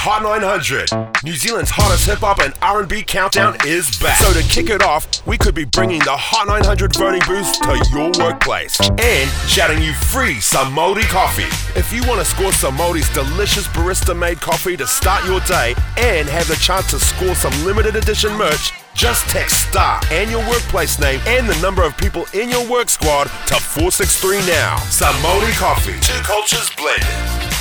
Hot 900. New Zealand's hottest hip-hop and R&B countdown is back. So to kick it off, we could be bringing the Hot 900 voting booths to your workplace and shouting you free Samoudi coffee. If you want to score Samoudi's delicious barista-made coffee to start your day and have the chance to score some limited edition merch, just text STAR and your workplace name and the number of people in your work squad to 463 now. Samoudi coffee, two cultures blended.